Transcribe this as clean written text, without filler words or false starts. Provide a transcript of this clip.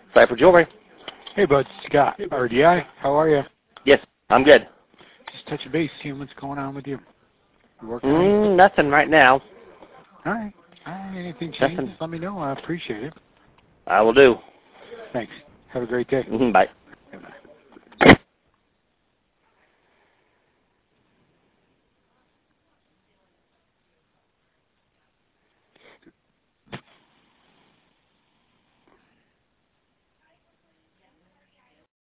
Cypher Jewelry. Hey, bud. Scott, RDI. How are you? Yes, I'm good. Just touching base, seeing what's going on with you. You working on anything? Nothing right now. All right. Anything changes, Nothing. let me know. I appreciate it. I will do. Thanks. Have a great day. Bye.